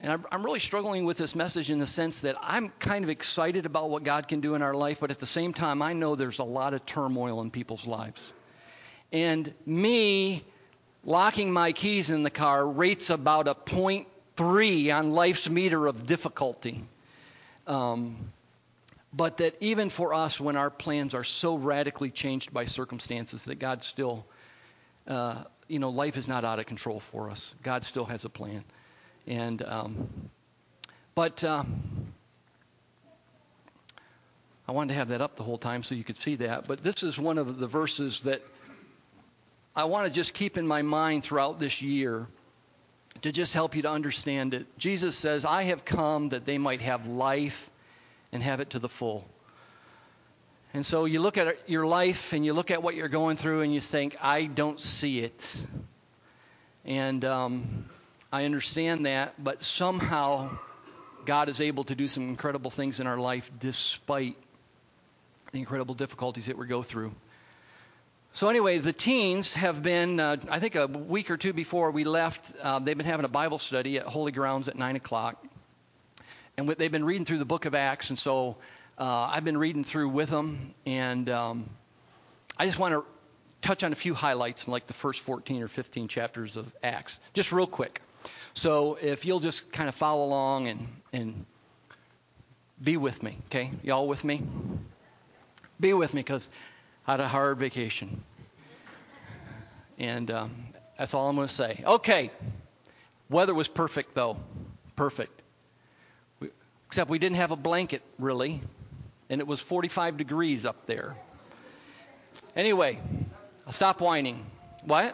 And I'm really struggling with this message in the sense that I'm kind of excited about what God can do in our life, but at the same time, I know there's a lot of turmoil in people's lives. And me locking my keys in the car rates about a 0.3 on life's meter of difficulty. But that even for us, when our plans are so radically changed by circumstances, that God still, life is not out of control for us. God still has a plan. And, I wanted to have that up the whole time so you could see that. But this is one of the verses that I want to just keep in my mind throughout this year to just help you to understand it. Jesus says, I have come that they might have life and have it to the full. And so you look at your life and you look at what you're going through and you think, I don't see it. And I understand that, but somehow God is able to do some incredible things in our life despite the incredible difficulties that we go through. So anyway, the teens have been, I think a week or two before we left, they've been having a Bible study at Holy Grounds at 9 o'clock. And they've been reading through the book of Acts, and so I've been reading through with them. And I just want to touch on a few highlights in like the first 14 or 15 chapters of Acts, just real quick. So if you'll just kind of follow along and be with me, okay? Y'all with me? Be with me because I had a hard vacation. And that's all I'm going to say. Okay. Weather was perfect, though. Perfect. Except we didn't have a blanket, really. And it was 45 degrees up there. Anyway, I'll stop whining. What?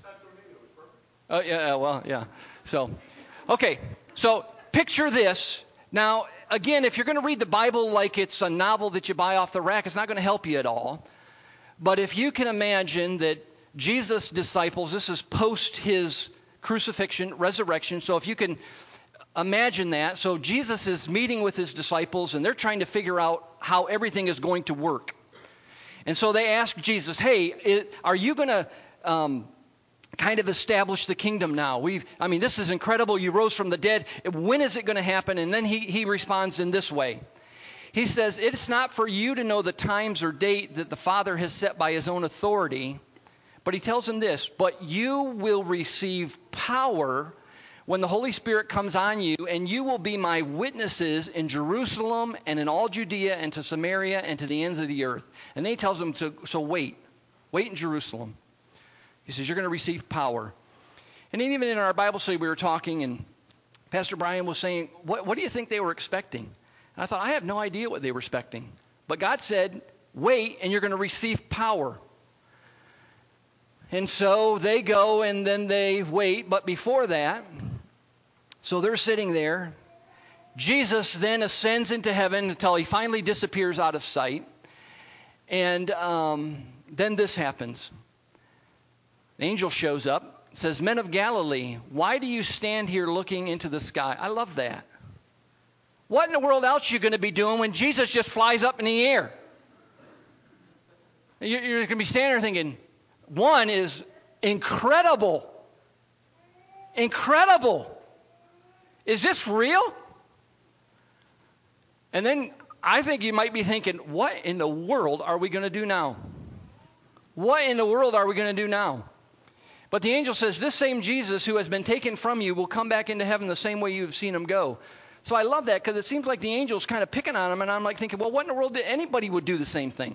Oh, yeah, well, yeah. So, okay. So, picture this. Now, again, if you're going to read the Bible like it's a novel that you buy off the rack, it's not going to help you at all. But if you can imagine that Jesus' disciples, this is post his crucifixion, resurrection. So if you can imagine that. So Jesus is meeting with his disciples, and they're trying to figure out how everything is going to work. And so they ask Jesus, hey, are you going to kind of establish the kingdom now? This is incredible. You rose from the dead. When is it going to happen? And then he responds in this way. He says, it's not for you to know the times or date that the Father has set by his own authority. But he tells them this, but you will receive power when the Holy Spirit comes on you, and you will be my witnesses in Jerusalem and in all Judea and to Samaria and to the ends of the earth. And then he tells them, so wait in Jerusalem. He says, you're going to receive power. And even in our Bible study, we were talking, and Pastor Brian was saying, what do you think they were expecting? And I thought, I have no idea what they were expecting. But God said, wait, and you're going to receive power. And so they go, and then they wait. But before that, so they're sitting there. Jesus then ascends into heaven until he finally disappears out of sight. And then this happens. An angel shows up, says, Men of Galilee, why do you stand here looking into the sky? I love that. What in the world else are you going to be doing when Jesus just flies up in the air? You're going to be standing there thinking, one is incredible. Incredible. Is this real? And then I think you might be thinking, what in the world are we going to do now? What in the world are we going to do now? But the angel says, this same Jesus who has been taken from you will come back into heaven the same way you've seen him go. So I love that because it seems like the angel's kind of picking on him, and I'm like thinking, well, what in the world did anybody would do the same thing?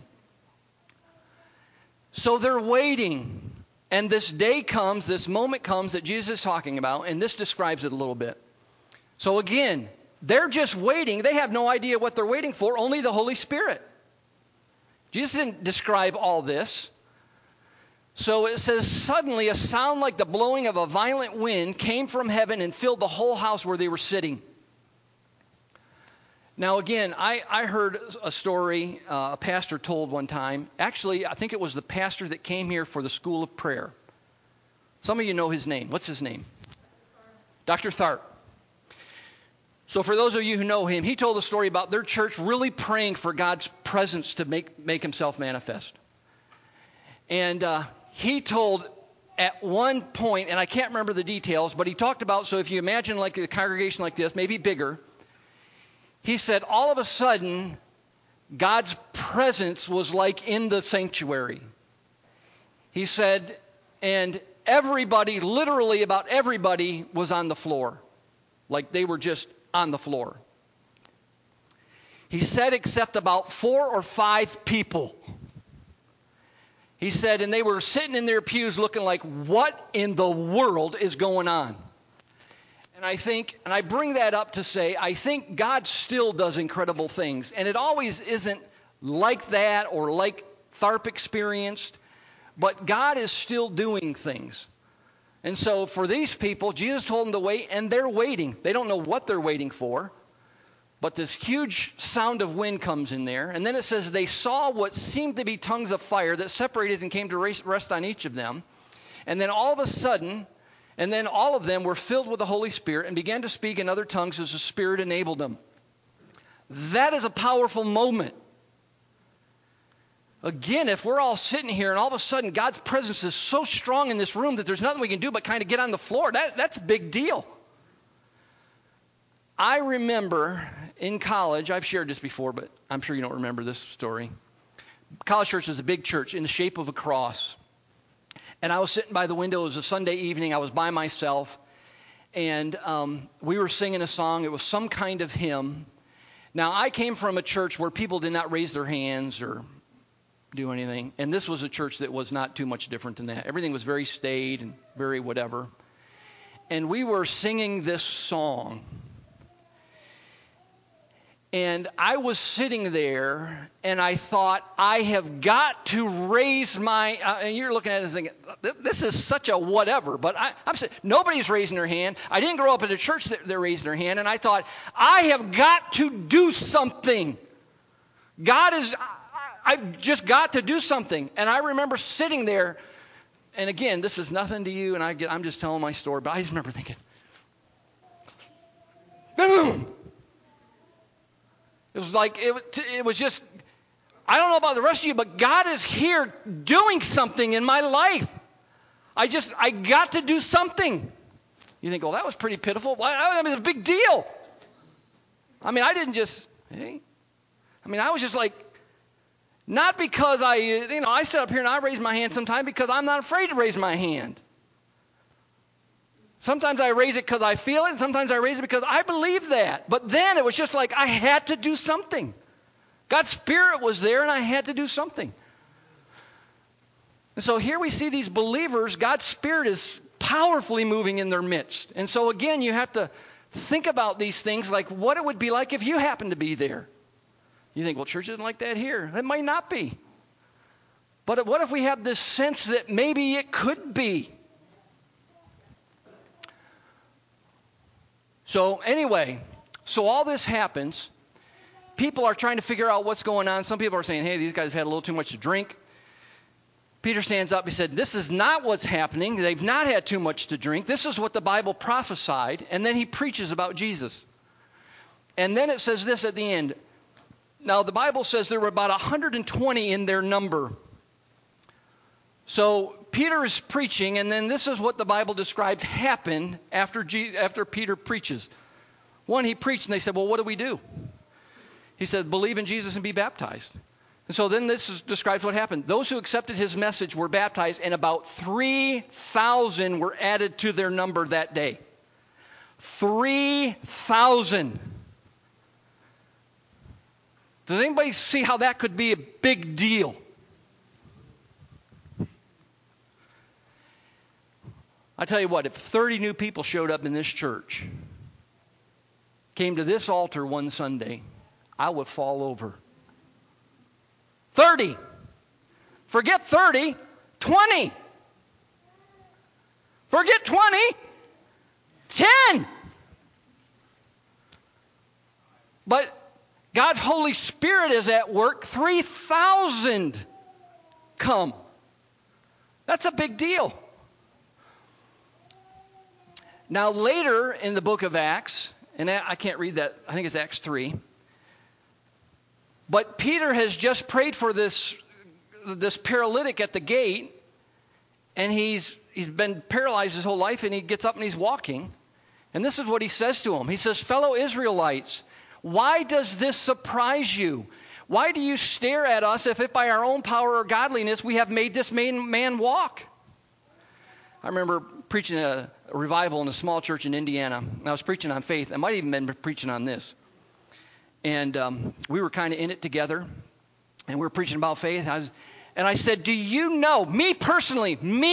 So they're waiting, and this day comes, this moment comes that Jesus is talking about, and this describes it a little bit. So again, they're just waiting. They have no idea what they're waiting for, only the Holy Spirit. Jesus didn't describe all this. So it says, suddenly a sound like the blowing of a violent wind came from heaven and filled the whole house where they were sitting. Now again, I heard a story a pastor told one time. Actually, I think it was the pastor that came here for the School of Prayer. Some of you know his name. What's his name? Dr. Tharp. So for those of you who know him, he told a story about their church really praying for God's presence to make himself manifest. And he told at one point, and I can't remember the details, but he talked about, so if you imagine like a congregation like this, maybe bigger, he said all of a sudden God's presence was like in the sanctuary. He said, and everybody, literally about everybody, was on the floor. Like they were just on the floor. He said except about 4 or 5 people. He said, and they were sitting in their pews looking like, what in the world is going on? And I think, and I bring that up to say, I think God still does incredible things. And it always isn't like that or like Tharp experienced, but God is still doing things. And so for these people, Jesus told them to wait, and they're waiting. They don't know what they're waiting for. But this huge sound of wind comes in there. And then it says they saw what seemed to be tongues of fire that separated and came to rest on each of them. And then all of a sudden, and then all of them were filled with the Holy Spirit and began to speak in other tongues as the Spirit enabled them. That is a powerful moment. Again, if we're all sitting here and all of a sudden God's presence is so strong in this room that there's nothing we can do but kind of get on the floor, that's a big deal. I remember in college, I've shared this before, but I'm sure you don't remember this story. College church was a big church in the shape of a cross. And I was sitting by the window. It was a Sunday evening. I was by myself. And we were singing a song. It was some kind of hymn. Now, I came from a church where people did not raise their hands or do anything. And this was a church that was not too much different than that. Everything was very staid and very whatever. And we were singing this song. And I was sitting there, and I thought, I have got to raise my, and you're looking at this thinking, this is such a whatever, but I'm saying, nobody's raising their hand. I didn't grow up in a church that they're raising their hand, and I thought, I have got to do something. I've just got to do something. And I remember sitting there, and again, this is nothing to you, and I'm just telling my story, but I just remember thinking, boom! It was like, it was just, I don't know about the rest of you, but God is here doing something in my life. I got to do something. You think, well, that was pretty pitiful. I mean, it's a big deal. I mean, I didn't just, hey. I mean, I was just like, not because I sit up here and I raise my hand sometimes because I'm not afraid to raise my hand. Sometimes I raise it because I feel it, and sometimes I raise it because I believe that. But then it was just like I had to do something. God's Spirit was there, and I had to do something. And so here we see these believers, God's Spirit is powerfully moving in their midst. And so again, you have to think about these things like what it would be like if you happened to be there. You think, well, church isn't like that here. It might not be. But what if we have this sense that maybe it could be? So anyway, so all this happens. People are trying to figure out what's going on. Some people are saying, hey, these guys have had a little too much to drink. Peter stands up. He said, this is not what's happening. They've not had too much to drink. This is what the Bible prophesied. And then he preaches about Jesus. And then it says this at the end. Now, the Bible says there were about 120 in their number. So Peter is preaching, and then this is what the Bible describes happened after Peter preaches. One, he preached, and they said, well, what do we do? He said, believe in Jesus and be baptized. And so then describes what happened. Those who accepted his message were baptized, and about 3,000 were added to their number that day. 3,000. Does anybody see how that could be a big deal? I tell you what, if 30 new people showed up in this church, came to this altar one Sunday, I would fall over. 30. Forget 30. 20. Forget 20. 10. But God's Holy Spirit is at work. 3,000 come. That's a big deal. Now later in the book of Acts, and I can't read that, I think it's Acts 3. But Peter has just prayed for this paralytic at the gate, and he's he's been paralyzed his whole life, and he gets up and he's walking. And this is what he says to him. He says, "Fellow Israelites, why does this surprise you? Why do you stare at us as if by our own power or godliness we have made this man walk?" I remember preaching a revival in a small church in Indiana. And I was preaching on faith. I might have even been preaching on this. And we were kind of in it together. And we were preaching about faith. And I said, do you know, me personally,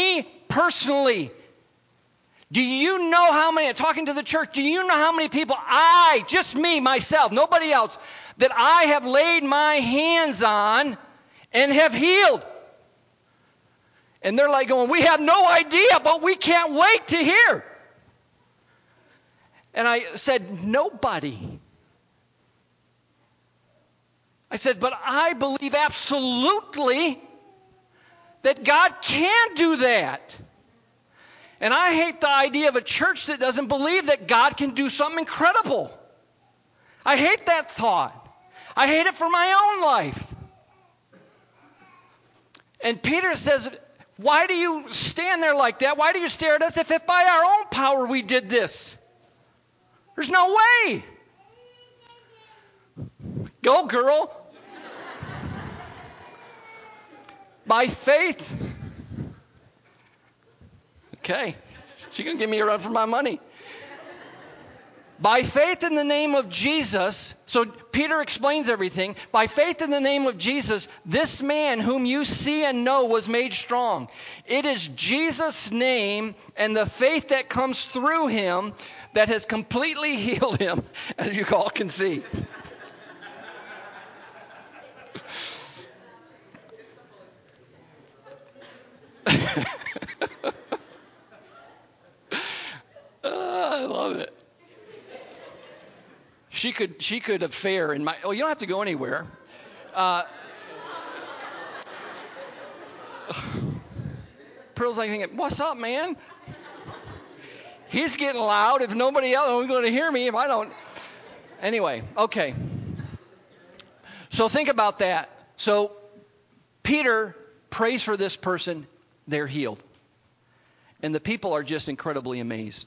do you know how many, talking to the church, do you know how many people just me, myself, nobody else, that I have laid my hands on and have healed? And they're like going, we have no idea, but we can't wait to hear. And I said, nobody. I said, but I believe absolutely that God can do that. And I hate the idea of a church that doesn't believe that God can do something incredible. I hate that thought. I hate it for my own life. And Peter says, why do you stand there like that? Why do you stare at us if by our own power we did this? There's no way. Go, girl. By faith. Okay. She's going to give me a run for my money. By faith in the name of Jesus. So Peter explains everything. By faith in the name of Jesus, this man whom you see and know was made strong. It is Jesus' name and the faith that comes through him that has completely healed him, as you all can see. I love it. She could affair in my. Oh, you don't have to go anywhere. Pearl's like thinking, "What's up, man? He's getting loud. If nobody else is going to hear me, if I don't." Anyway, okay. So think about that. So Peter prays for this person. They're healed, and the people are just incredibly amazed.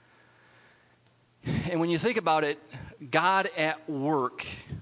And when you think about it, God at work,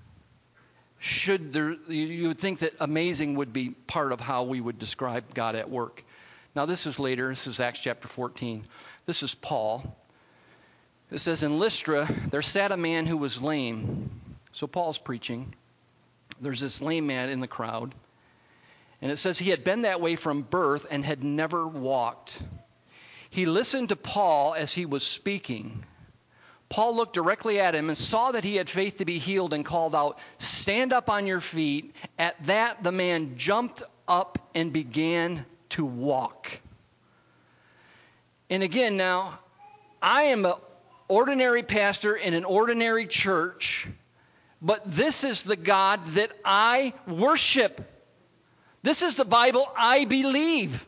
you would think that amazing would be part of how we would describe God at work. Now this is later. This is Acts chapter 14. This is Paul. It says, in Lystra, there sat a man who was lame. So Paul's preaching. There's this lame man in the crowd. And it says he had been that way from birth and had never walked. He listened to Paul as he was speaking. Paul looked directly at him and saw that he had faith to be healed and called out, "Stand up on your feet." At that, the man jumped up and began to walk. And again now, I am an ordinary pastor in an ordinary church, but this is the God that I worship. This is the Bible I believe.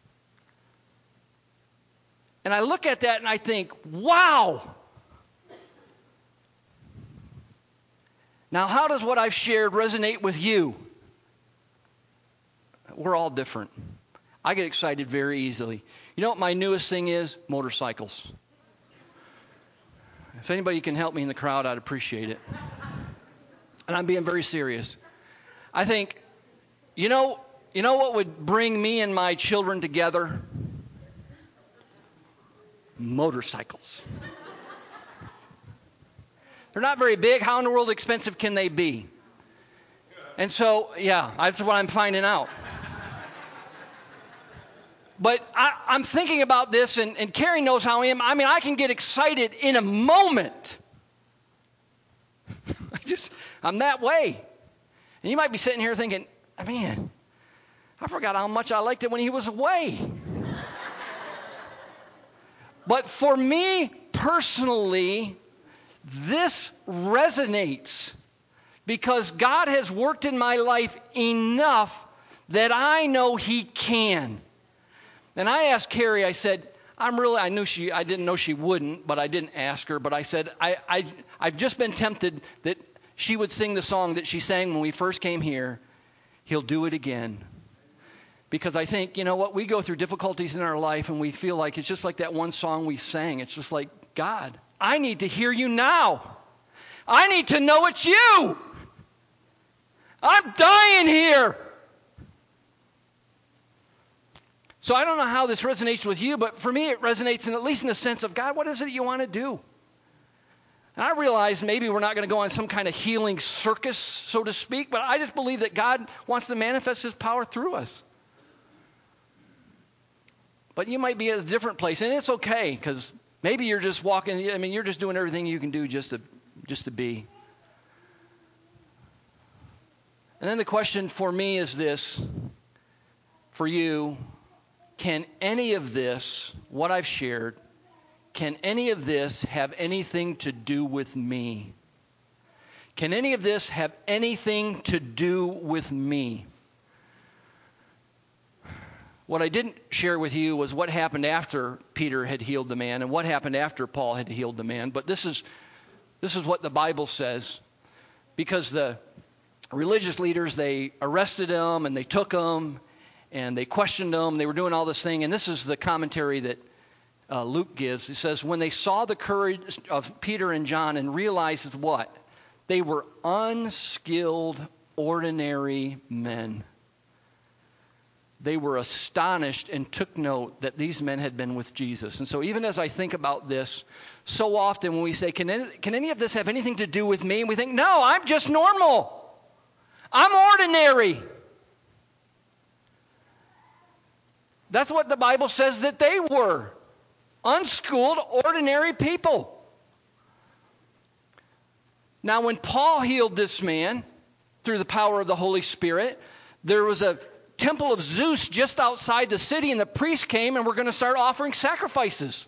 And I look at that and I think, wow. Now, how does what I've shared resonate with you? We're all different. I get excited very easily. You know what my newest thing is? Motorcycles. If anybody can help me in the crowd, I'd appreciate it. And I'm being very serious. I think, you know what would bring me and my children together? Motorcycles. They're not very big. How in the world expensive can they be? And so, yeah, that's what I'm finding out. But I'm thinking about this, and Carrie knows how I am. I mean, I can get excited in a moment. I'm that way. And you might be sitting here thinking, man, I forgot how much I liked it when he was away. But for me personally, this resonates because God has worked in my life enough that I know He can. And I asked Carrie, I said, I didn't know she wouldn't, but I didn't ask her. But I said, I've just been tempted that she would sing the song that she sang when we first came here. He'll do it again. Because I think, you know what, we go through difficulties in our life and we feel like it's just like that one song we sang. It's just like, God, I need to hear you now. I need to know it's you. I'm dying here. So I don't know how this resonates with you, but for me it resonates at least in the sense of, God, what is it you want to do? And I realize maybe we're not going to go on some kind of healing circus, so to speak, but I just believe that God wants to manifest his power through us. But you might be at a different place, and it's okay, because maybe you're just walking, you're just doing everything you can do just to be. And then the question for me is this, for you, can any of this, what I've shared, can any of this have anything to do with me? Can any of this have anything to do with me? What I didn't share with you was what happened after Peter had healed the man and what happened after Paul had healed the man. But this is what the Bible says. Because the religious leaders, they arrested him and they took him and they questioned him. They were doing all this thing. And this is the commentary that Luke gives. He says, when they saw the courage of Peter and John and realized what? They were unskilled, ordinary men. They were astonished and took note that these men had been with Jesus. And so even as I think about this, so often when we say, can any of this have anything to do with me? And we think, no, I'm just normal. I'm ordinary. That's what the Bible says that they were. Unschooled, ordinary people. Now when Paul healed this man through the power of the Holy Spirit, there was a temple of Zeus just outside the city, and the priests came and were going to start offering sacrifices.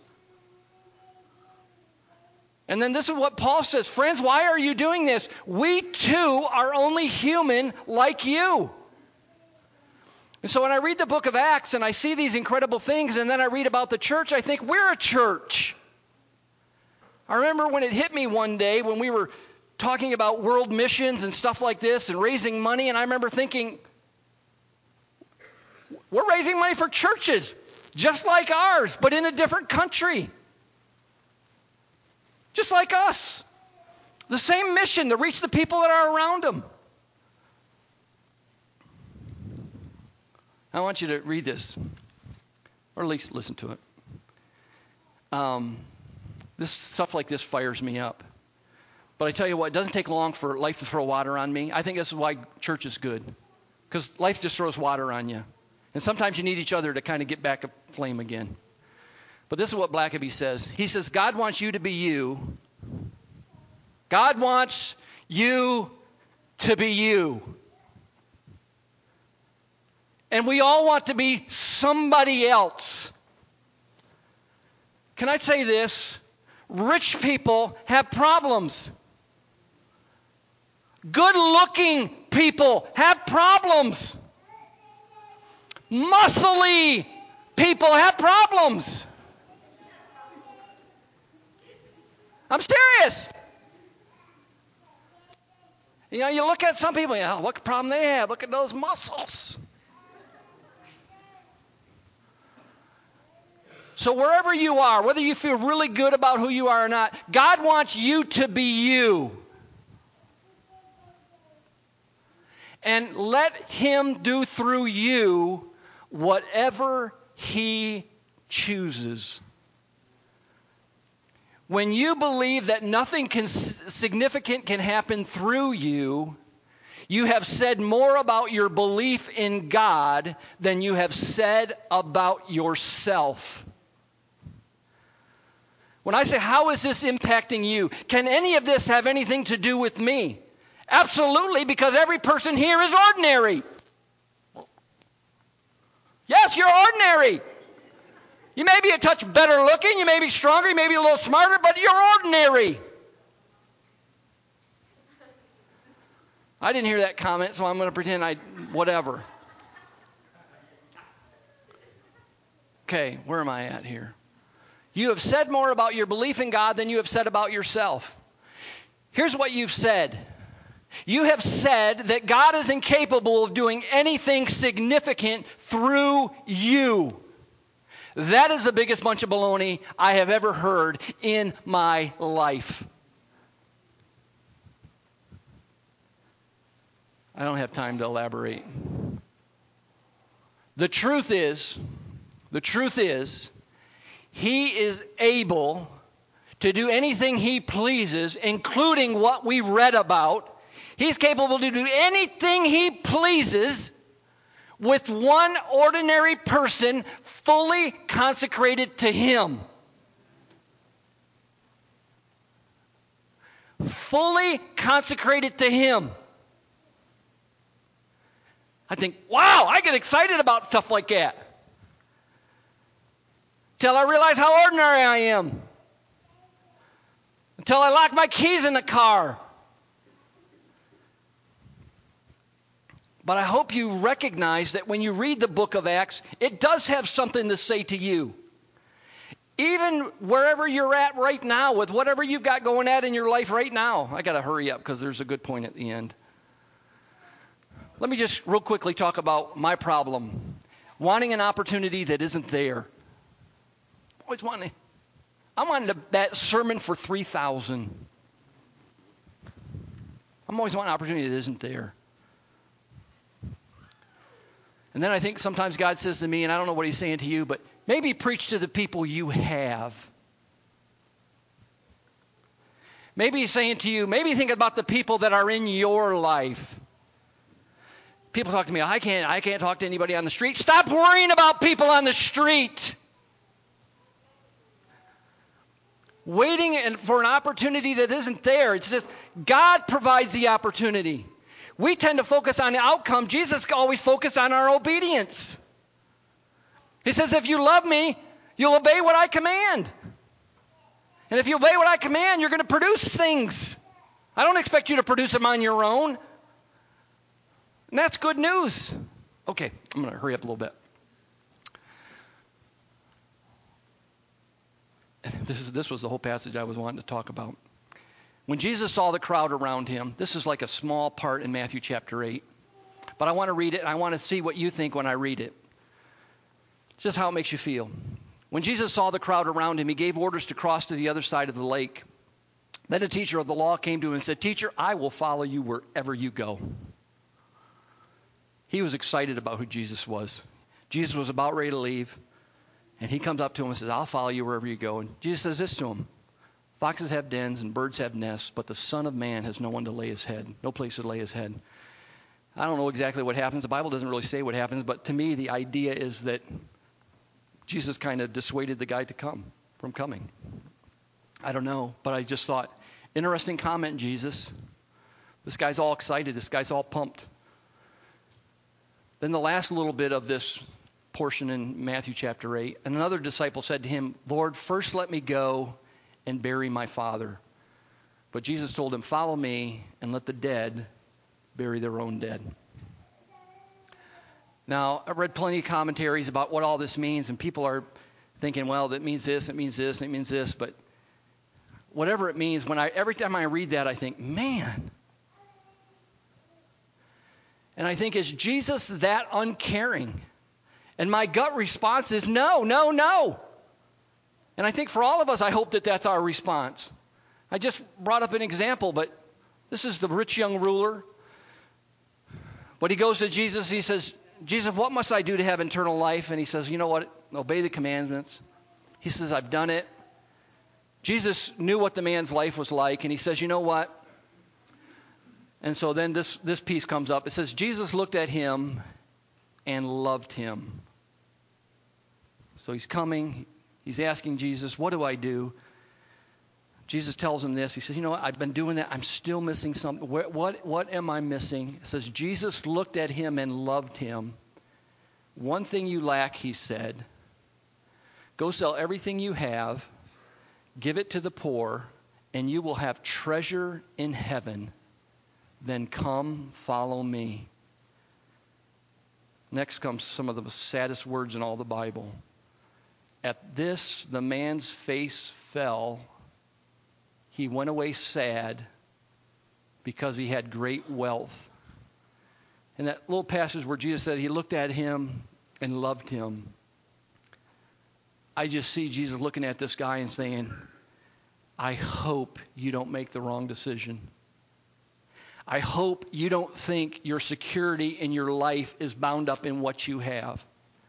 And then this is what Paul says, friends, why are you doing this? We too are only human like you. And so when I read the book of Acts and I see these incredible things, and then I read about the church, I think we're a church. I remember when it hit me one day when we were talking about world missions and stuff like this and raising money, and I remember thinking, we're raising money for churches, just like ours, but in a different country. Just like us. The same mission, to reach the people that are around them. I want you to read this, or at least listen to it. This stuff like this fires me up. But I tell you what, it doesn't take long for life to throw water on me. I think this is why church is good. Because life just throws water on you. And sometimes you need each other to kind of get back aflame again. But this is what Blackaby says. He says, God wants you to be you. God wants you to be you. And we all want to be somebody else. Can I say this? Rich people have problems. Good-looking people have problems. Muscly people have problems. I'm serious. You know, you look at some people, what problem they have. Look at those muscles. So wherever you are, whether you feel really good about who you are or not, God wants you to be you. And let Him do through you whatever He chooses. When you believe that nothing significant can happen through you, you have said more about your belief in God than you have said about yourself. When I say, how is this impacting you? Can any of this have anything to do with me? Absolutely, because every person here is ordinary. Yes, you're ordinary. You may be a touch better looking, you may be stronger, you may be a little smarter, but you're ordinary. I didn't hear that comment, so I'm going to pretend whatever. Okay, where am I at here? You have said more about your belief in God than you have said about yourself. Here's what you've said. You have said that God is incapable of doing anything significant through you. That is the biggest bunch of baloney I have ever heard in my life. I don't have time to elaborate. The truth is, He is able to do anything He pleases, including what we read about. He's capable to do anything He pleases with one ordinary person fully consecrated to Him. Fully consecrated to Him. I think, wow, I get excited about stuff like that. Till I realize how ordinary I am. Until I lock my keys in the car. But I hope you recognize that when you read the book of Acts, it does have something to say to you. Even wherever you're at right now, with whatever you've got going on in your life right now. I got to hurry up because there's a good point at the end. Let me just real quickly talk about my problem. Wanting an opportunity that isn't there. I wanted that sermon for 3,000. I'm always wanting an opportunity that isn't there. And then I think sometimes God says to me, and I don't know what He's saying to you, but maybe preach to the people you have. Maybe He's saying to you, maybe think about the people that are in your life. People talk to me, I can't talk to anybody on the street. Stop worrying about people on the street. Waiting for an opportunity that isn't there. It's just God provides the opportunity. We tend to focus on the outcome. Jesus always focused on our obedience. He says, if you love me, you'll obey what I command. And if you obey what I command, you're going to produce things. I don't expect you to produce them on your own. And that's good news. Okay, I'm going to hurry up a little bit. This was the whole passage I was wanting to talk about. When Jesus saw the crowd around Him, this is like a small part in Matthew chapter 8. But I want to read it, and I want to see what you think when I read it. It's just how it makes you feel. When Jesus saw the crowd around Him, He gave orders to cross to the other side of the lake. Then a teacher of the law came to Him and said, Teacher, I will follow you wherever you go. He was excited about who Jesus was. Jesus was about ready to leave. And He comes up to him and says, I'll follow you wherever you go. And Jesus says this to him. Foxes have dens and birds have nests, but the Son of Man has no one to lay His head, no place to lay His head. I don't know exactly what happens. The Bible doesn't really say what happens, but to me the idea is that Jesus kind of dissuaded the guy from coming. I don't know, but I just thought, interesting comment, Jesus. This guy's all excited. This guy's all pumped. Then the last little bit of this portion in Matthew chapter 8, and another disciple said to Him, Lord, first let me go and bury my father. But Jesus told him, follow me and let the dead bury their own dead. Now, I've read plenty of commentaries about what all this means, and people are thinking, well, that means this, it means this, it means this, but whatever it means, every time I read that, I think, man. And I think, is Jesus that uncaring? And my gut response is no, no, no. And I think for all of us, I hope that that's our response. I just brought up an example, but this is the rich young ruler. But he goes to Jesus, he says, Jesus, what must I do to have eternal life? And he says, you know what? Obey the commandments. He says, I've done it. Jesus knew what the man's life was like, and he says, you know what? And so then this piece comes up. It says, Jesus looked at him and loved him. So he's coming. He's asking Jesus, what do I do? Jesus tells him this. He says, you know what? I've been doing that. I'm still missing something. What am I missing? It says, Jesus looked at him and loved him. One thing you lack, he said. Go sell everything you have, give it to the poor, and you will have treasure in heaven. Then come, follow me. Next comes some of the saddest words in all the Bible. At this, the man's face fell. He went away sad, because he had great wealth. And that little passage where Jesus said he looked at him and loved him. I just see Jesus looking at this guy and saying, I hope you don't make the wrong decision. I hope you don't think your security in your life is bound up in what you have.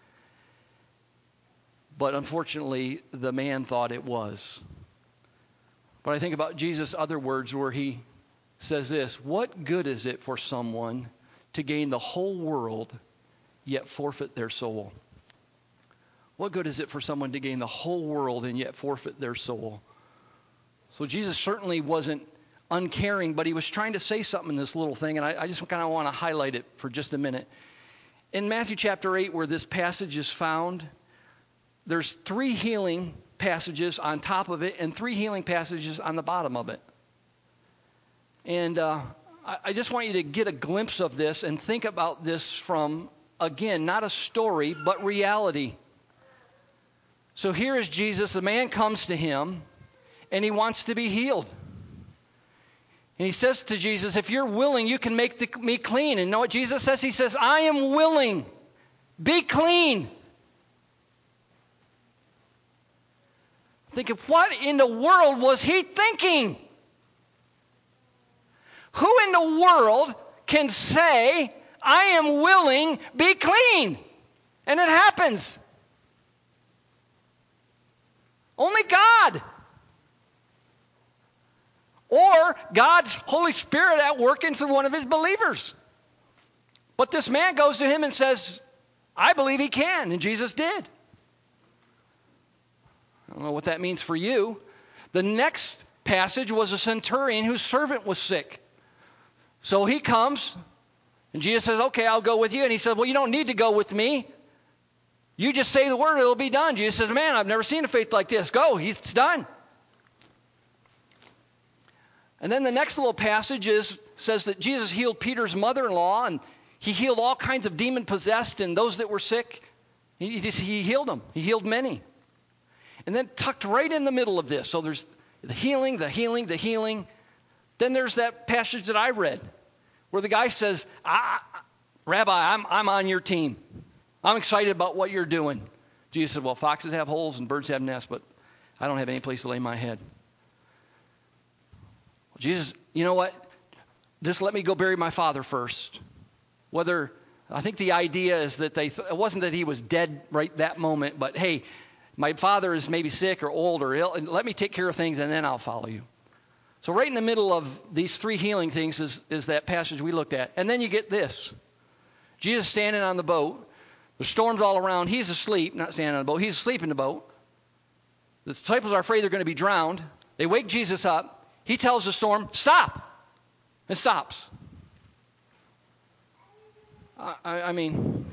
But unfortunately, the man thought it was. But I think about Jesus' other words where he says this, what good is it for someone to gain the whole world yet forfeit their soul? What good is it for someone to gain the whole world and yet forfeit their soul? So Jesus certainly wasn't uncaring, but he was trying to say something in this little thing, and I just kind of want to highlight it for just a minute. In Matthew chapter 8, where this passage is found, there's 3 healing passages on top of it and 3 healing passages on the bottom of it. And I just want you to get a glimpse of this and think about this from, again, not a story, but reality. So here is Jesus. A man comes to him, and he wants to be healed. And he says to Jesus, if you're willing, you can make me clean. And you know what Jesus says? He says, I am willing. Be clean. Think of what in the world was he thinking? Who in the world can say, I am willing, be clean? And it happens. Only God. Or God's Holy Spirit at work in through one of his believers. But this man goes to him and says, I believe he can. And Jesus did. I don't know what that means for you. The next passage was a centurion whose servant was sick. So he comes, and Jesus says, okay, I'll go with you. And he said, well, you don't need to go with me. You just say the word, it'll be done. Jesus says, man, I've never seen a faith like this. Go, it's done. And then the next little passage says that Jesus healed Peter's mother-in-law, and he healed all kinds of demon-possessed and those that were sick. He healed them. He healed many. And then tucked right in the middle of this, so there's the healing, the healing, the healing. Then there's that passage that I read where the guy says, Rabbi, I'm on your team. I'm excited about what you're doing. Jesus said, well, foxes have holes and birds have nests, but I don't have any place to lay my head. Well, Jesus, you know what? Just let me go bury my father first. I think the idea is that it wasn't that he was dead right that moment, but hey, my father is maybe sick or old or ill, and let me take care of things and then I'll follow you. So right in the middle of these 3 healing things is that passage we looked at. And then you get this. Jesus standing on the boat. The storm's all around. He's asleep, not standing on the boat. He's asleep in the boat. The disciples are afraid they're going to be drowned. They wake Jesus up. He tells the storm, stop. It stops. I mean,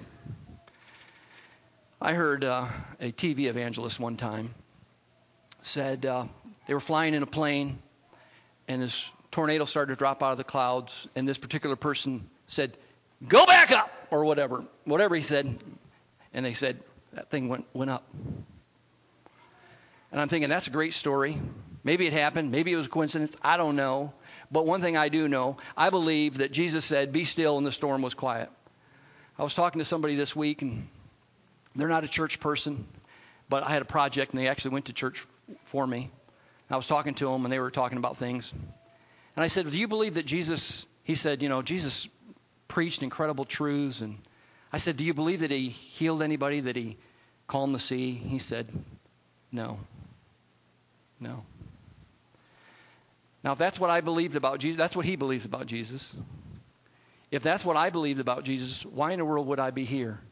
I heard a TV evangelist one time said they were flying in a plane, and this tornado started to drop out of the clouds, and this particular person said, go back up, or whatever he said. And they said, that thing went up. And I'm thinking, that's a great story. Maybe it happened. Maybe it was a coincidence. I don't know. But one thing I do know, I believe that Jesus said, be still, and the storm was quiet. I was talking to somebody this week, and they're not a church person, but I had a project, and they actually went to church for me. I was talking to them, and they were talking about things. And I said, do you believe that Jesus, he said, Jesus preached incredible truths. And I said, do you believe that he healed anybody, that he calmed the sea? He said, no. Now, if that's what I believed about Jesus, that's what he believes about Jesus. If that's what I believed about Jesus, why in the world would I be here?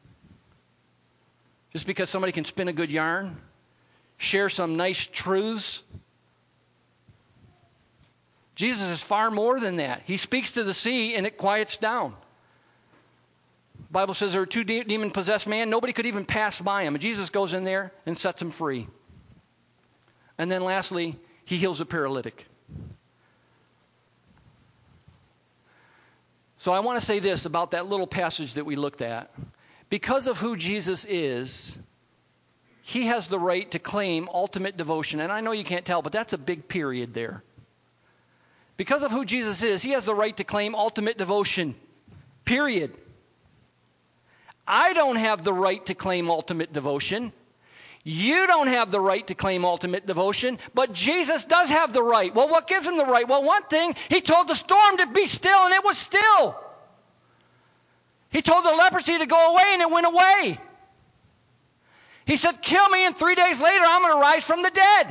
Just because somebody can spin a good yarn? Share some nice truths? Jesus is far more than that. He speaks to the sea and it quiets down. The Bible says there were 2 demon-possessed men. Nobody could even pass by him. And Jesus goes in there and sets them free. And then lastly, he heals a paralytic. So I want to say this about that little passage that we looked at. Because of who Jesus is, he has the right to claim ultimate devotion. And I know you can't tell, but that's a big period there. Because of who Jesus is, he has the right to claim ultimate devotion. Period. I don't have the right to claim ultimate devotion. You don't have the right to claim ultimate devotion, but Jesus does have the right. Well, what gives him the right? Well, one thing, he told the storm to be still, and it was still. He told the leprosy to go away, and it went away. He said, kill me, and 3 days later, I'm going to rise from the dead.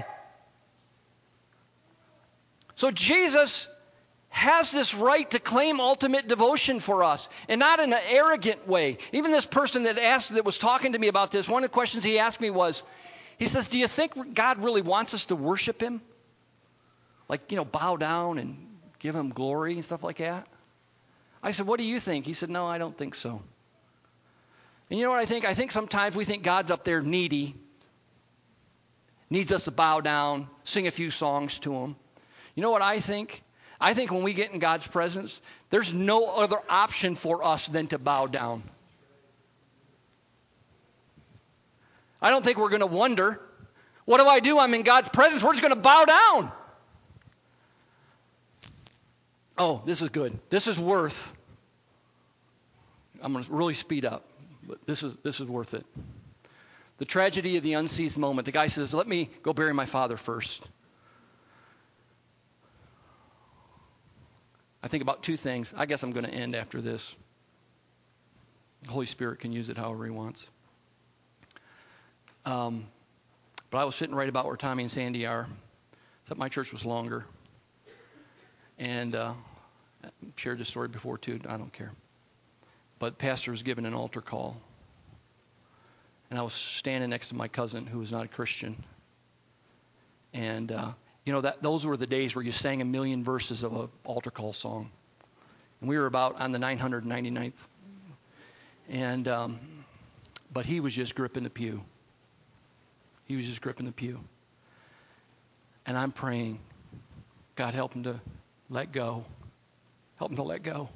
So Jesus has this right to claim ultimate devotion for us, and not in an arrogant way. Even this person that was talking to me about this, one of the questions he asked me was, he says, do you think God really wants us to worship him? Like, bow down and give him glory and stuff like that? I said, what do you think? He said, no, I don't think so. And you know what I think? I think sometimes we think God's up there needy, needs us to bow down, sing a few songs to him. You know what I think? I think when we get in God's presence, there's no other option for us than to bow down. I don't think we're going to wonder, what do I do? I'm in God's presence. We're just going to bow down. Oh, this is good. This is worth. I'm going to really speed up, but this is worth it. The tragedy of the unseized moment. The guy says, let me go bury my father first. I think about two things. I guess I'm going to end after this. The Holy Spirit can use it however he wants. But I was sitting right about where Tommy and Sandy are. Except my church was longer. And I've shared this story before too. I don't care. But the pastor was giving an altar call. And I was standing next to my cousin who was not a Christian. And those were the days where you sang a million verses of an altar call song. And we were about on the 999th. And but he was just gripping the pew. He was just gripping the pew. And I'm praying, God, help him to let go. Help him to let go.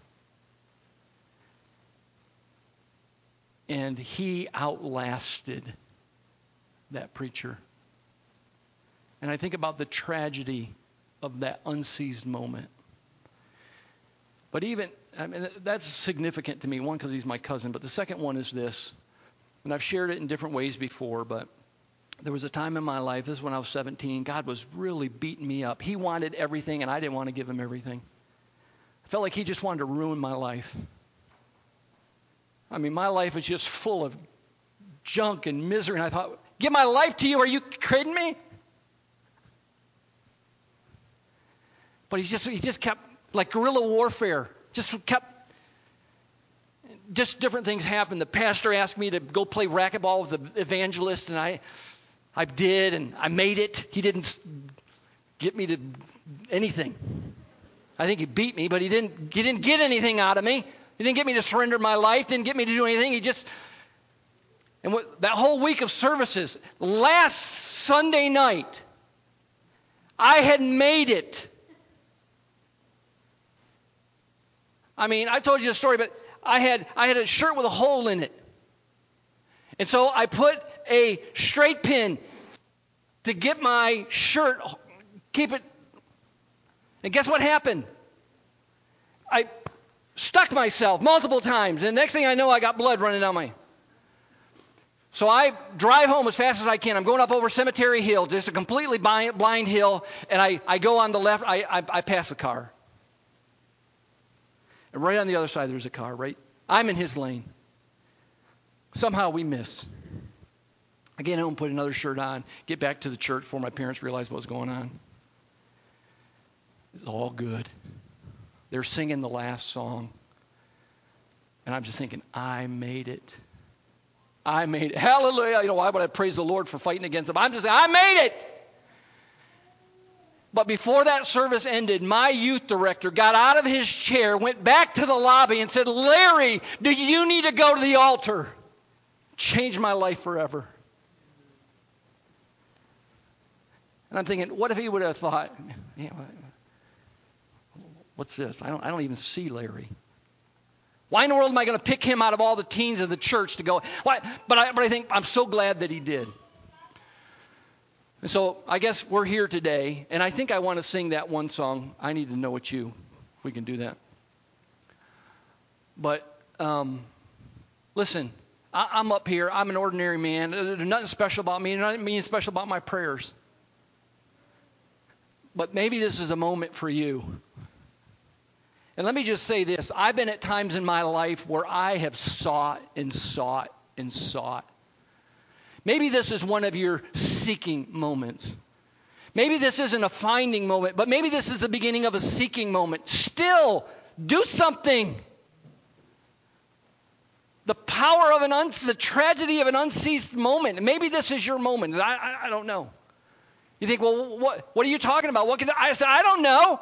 And he outlasted that preacher. And I think about the tragedy of that unseized moment. But that's significant to me. One, because he's my cousin. But the second one is this. And I've shared it in different ways before, but there was a time in my life, this is when I was 17, God was really beating me up. He wanted everything, and I didn't want to give him everything. I felt like he just wanted to ruin my life. I mean, my life was just full of junk and misery. And I thought, give my life to you? Are you kidding me? But he just kept, like guerrilla warfare, just different things happened. The pastor asked me to go play racquetball with the evangelist, and I did, and I made it. He didn't get me to anything. I think he beat me, but he didn't get anything out of me. He didn't get me to surrender my life, didn't get me to do anything. That whole week of services, last Sunday night, I had made it. I mean, I told you the story, but I had a shirt with a hole in it. And so I put a straight pin to get my shirt, keep it. And guess what happened? I stuck myself multiple times. And the next thing I know, I got blood running down my. So I drive home as fast as I can. I'm going up over Cemetery Hill, just a completely blind hill. And I go on the left. I pass a car. And right on the other side, there's a car, right? I'm in his lane. Somehow we miss. I get home, put another shirt on, get back to the church before my parents realized what was going on. It's all good. They're singing the last song. And I'm just thinking, I made it. I made it. Hallelujah. Why would I praise the Lord for fighting against them? I'm just saying, I made it. But before that service ended, my youth director got out of his chair, went back to the lobby and said, Larry, do you need to go to the altar? Changed my life forever. And I'm thinking, what if he would have thought, what's this? I don't even see Larry. Why in the world am I going to pick him out of all the teens of the church to go? Why? But I think I'm so glad that he did. And so I guess we're here today, and I think I want to sing that one song, I Need to Know It's You. We can do that. But listen, I'm up here. I'm an ordinary man. There's nothing special about me. Nothing special about my prayers. But maybe this is a moment for you. And let me just say this. I've been at times in my life where I have sought and sought and sought. Maybe this is one of your seeking moments. Maybe this isn't a finding moment, but maybe this is the beginning of a seeking moment. Still, do something. The power of the tragedy of an unseized moment. Maybe this is your moment. I don't know. You think, well, what are you talking about? I said, I don't know.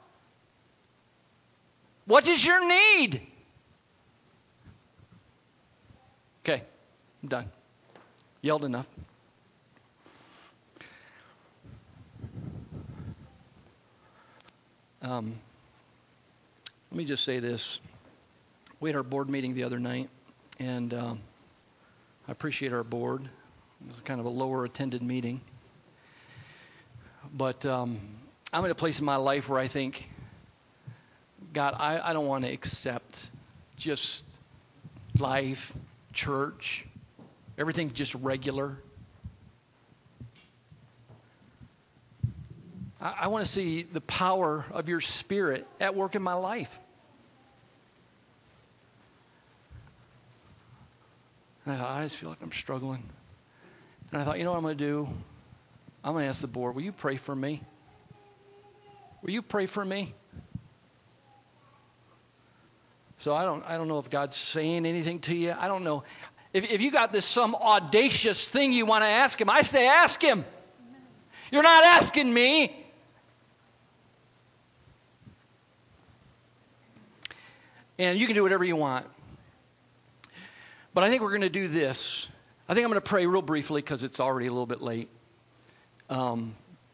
What is your need? Okay, I'm done. Yelled enough. Let me just say this. We had our board meeting the other night, and I appreciate our board. It was kind of a lower attended meeting. But I'm in a place in my life where I think, God, I don't want to accept just life, church, everything just regular. I want to see the power of your Spirit at work in my life. And I just feel like I'm struggling. And I thought, you know what I'm going to do? I'm going to ask the board, will you pray for me? Will you pray for me? So I don't know if God's saying anything to you. I don't know. If you got some audacious thing you want to ask him, I say ask him. You're not asking me. And you can do whatever you want. But I think we're going to do this. I think I'm going to pray real briefly because it's already a little bit late. But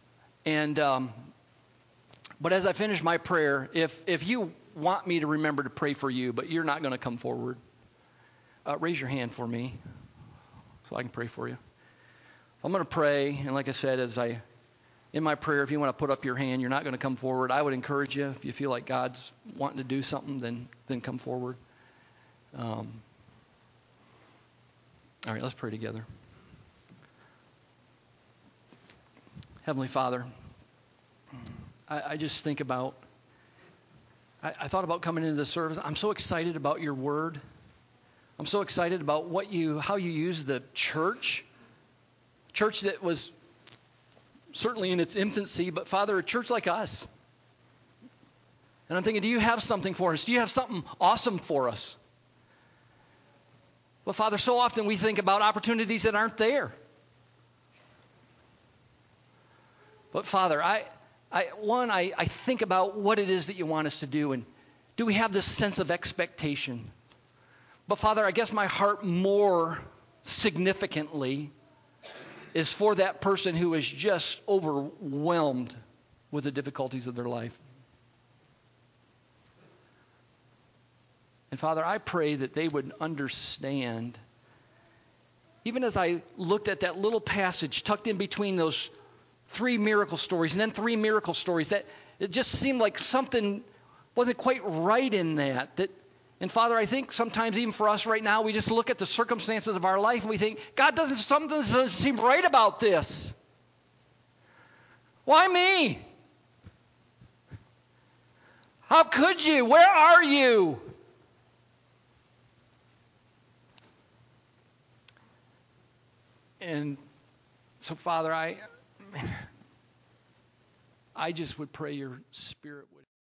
as I finish my prayer, if you want me to remember to pray for you, but you're not going to come forward, raise your hand for me so I can pray for you. I'm going to pray, and like I said, in my prayer, if you want to put up your hand, you're not going to come forward. I would encourage you, if you feel like God's wanting to do something, then come forward. All right, let's pray together. Heavenly Father, I just think about, I thought about coming into the service. I'm so excited about your word. I'm so excited about how you use the church that was certainly in its infancy, but Father, a church like us. And I'm thinking, do you have something for us? Do you have something awesome for us? But Father, so often we think about opportunities that aren't there. But Father, I think about what it is that you want us to do, and do we have this sense of expectation? But Father, I guess my heart more significantly is for that person who is just overwhelmed with the difficulties of their life. And Father, I pray that they would understand, even as I looked at that little passage tucked in between those 3 miracle stories and then 3 miracle stories, that it just seemed like something wasn't quite right in that. And Father, I think sometimes even for us right now, we just look at the circumstances of our life and we think, God, something doesn't seem right about this. Why me? How could you? Where are you? And so, Father, I just would pray your Spirit would